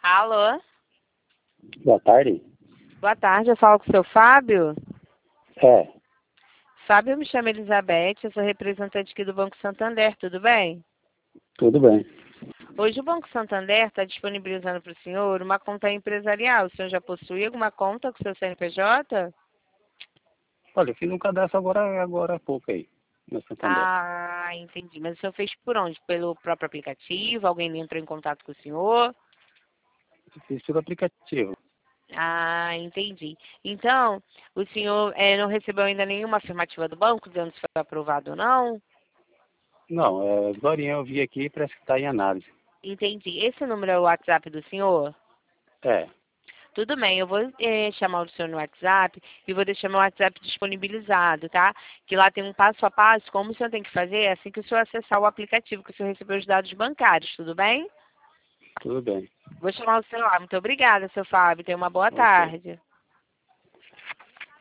Alô? Boa tarde. Boa tarde, eu falo com o seu Fábio. É, Fábio, eu me chamo Elizabeth, eu sou representante aqui do Banco Santander, tudo bem? tudo bem. Hoje o Banco Santander está disponibilizando para o senhor uma conta empresarial. O senhor já possui alguma conta com seu CNPJ? Olha, eu fiz um cadastro agora há pouco aí, no Santander. Ah, entendi. Mas o senhor fez por onde? Pelo próprio aplicativo? Alguém entrou em contato com o senhor? Eu fiz pelo aplicativo. Ah, entendi. Então, o senhor não recebeu ainda nenhuma afirmativa do banco dizendo se foi aprovado ou não? Não, Glorinha, eu vi aqui, parece que está em análise. Entendi. Esse número é o WhatsApp do senhor? É, Tudo bem, eu vou chamar o senhor no WhatsApp e vou deixar meu WhatsApp disponibilizado, tá? Que lá tem um passo a passo, como o senhor tem que fazer assim que o senhor acessar o aplicativo, que o senhor recebeu os dados bancários, tudo bem? tudo bem. Vou chamar o senhor lá. Muito obrigada, seu Fábio. Tenha uma boa Ok. tarde.